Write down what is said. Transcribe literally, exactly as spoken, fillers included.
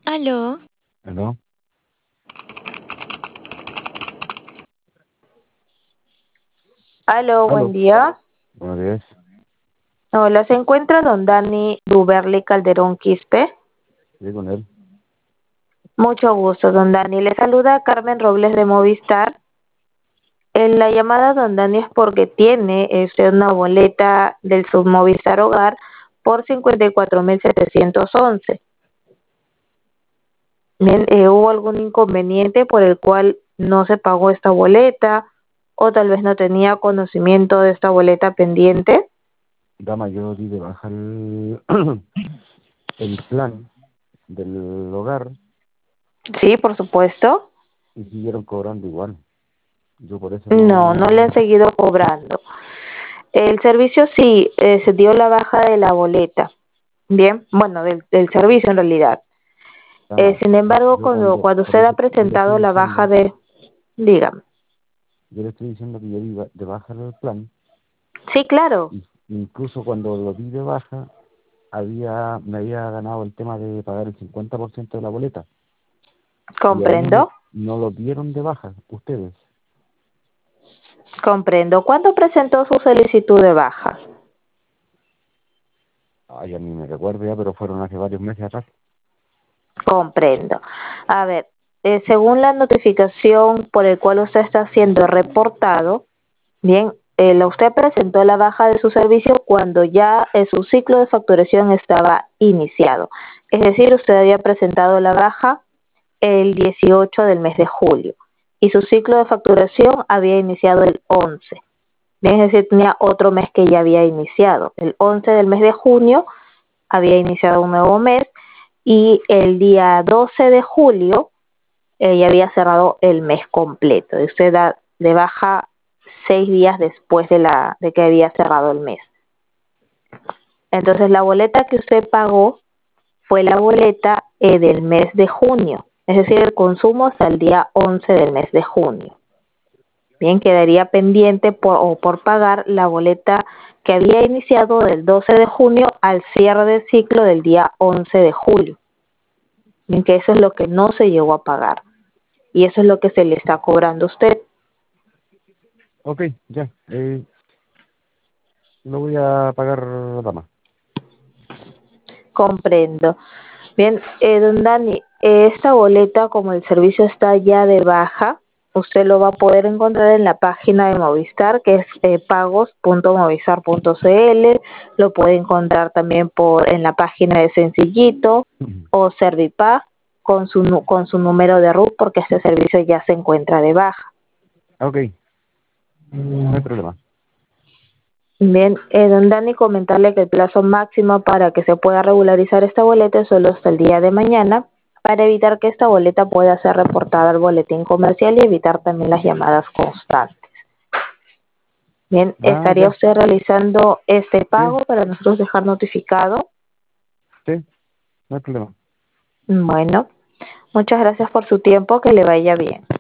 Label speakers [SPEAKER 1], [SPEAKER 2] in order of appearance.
[SPEAKER 1] Aló,
[SPEAKER 2] ¿Aló?
[SPEAKER 3] Aló, buen
[SPEAKER 2] ¿Aló?
[SPEAKER 3] día.
[SPEAKER 2] Buenos días.
[SPEAKER 3] Hola, ¿se encuentra don Dani Duberly Calderón Quispe?
[SPEAKER 2] Sí, con él.
[SPEAKER 3] Mucho gusto, don Dani. Le saluda Carmen Robles de Movistar. En la llamada, don Dani, es porque tiene este, una boleta del Submovistar Hogar por cincuenta y cuatro mil setecientos once. Bien, eh, ¿hubo algún inconveniente por el cual no se pagó esta boleta o tal vez no tenía conocimiento de esta boleta pendiente?
[SPEAKER 2] Dama, yo di de baja el, el plan del hogar
[SPEAKER 3] Sí, por supuesto.
[SPEAKER 2] y siguieron cobrando igual. Yo por eso
[SPEAKER 3] No, no le han
[SPEAKER 2] no...
[SPEAKER 3] seguido cobrando. El servicio sí, eh, se dio la baja de la boleta. Bien, bueno, del, del servicio en realidad. Eh,
[SPEAKER 2] Dama,
[SPEAKER 3] sin embargo,
[SPEAKER 2] yo
[SPEAKER 3] cuando,
[SPEAKER 2] cuando...
[SPEAKER 3] cuando
[SPEAKER 2] Por
[SPEAKER 3] usted ha
[SPEAKER 2] eso yo le
[SPEAKER 3] presentado
[SPEAKER 2] estoy
[SPEAKER 3] la baja
[SPEAKER 2] diciendo,
[SPEAKER 3] de, dígame.
[SPEAKER 2] yo le estoy diciendo que yo di ba- de baja el plan.
[SPEAKER 3] Sí, claro,
[SPEAKER 2] Y incluso cuando lo di de baja, había me había ganado el tema de pagar el cincuenta por ciento de la boleta. Y a mí no,
[SPEAKER 3] comprendo,
[SPEAKER 2] no lo dieron de baja, ustedes.
[SPEAKER 3] comprendo. ¿Cuándo presentó su solicitud de baja?
[SPEAKER 2] Ay, a mí me recuerdo ya, pero fueron hace varios meses atrás.
[SPEAKER 3] Comprendo. A ver, eh, según la notificación por el cual usted está siendo reportado, bien, eh, la- usted presentó la baja de su servicio cuando ya eh, su ciclo de facturación estaba iniciado. Es decir, usted había presentado la baja el dieciocho del mes de julio y su ciclo de facturación había iniciado el once. Bien, es decir, tenía otro mes que ya había iniciado. El once del mes de junio había iniciado un nuevo mes y el día doce de julio eh, ya había cerrado el mes completo. Y usted da de baja seis días después de la de que había cerrado el mes. Entonces la boleta que usted pagó fue la boleta eh, del mes de junio, es decir, el consumo hasta el día once del mes de junio. Bien, quedaría pendiente por, o por pagar la boleta que había iniciado del doce de junio al cierre del ciclo del día once de julio. Bien, que eso es lo que no se llegó a pagar y eso es lo que se le está cobrando a usted.
[SPEAKER 2] Ok, ya. Eh, lo voy a pagar, dama.
[SPEAKER 3] Comprendo. Bien, eh, don Dani, eh, esta boleta, como el servicio está ya de baja, usted lo va a poder encontrar en la página de Movistar, que es eh, pagos punto movistar punto c l. Lo puede encontrar también por en la página de Sencillito o Servipag con su nu- con su número de R U T, porque este servicio ya se encuentra de baja.
[SPEAKER 2] Ok, no hay problema.
[SPEAKER 3] Bien, eh, don Dani, comentarle que el plazo máximo para que se pueda regularizar esta boleta es solo hasta el día de mañana, para evitar que esta boleta pueda ser reportada al boletín comercial y evitar también las llamadas constantes. Bien,
[SPEAKER 2] Ah,
[SPEAKER 3] ¿estaría
[SPEAKER 2] ya.
[SPEAKER 3] usted realizando este
[SPEAKER 2] Sí,
[SPEAKER 3] pago para nosotros dejar notificado?
[SPEAKER 2] sí, no hay problema.
[SPEAKER 3] Bueno, muchas gracias por su tiempo, que le vaya bien.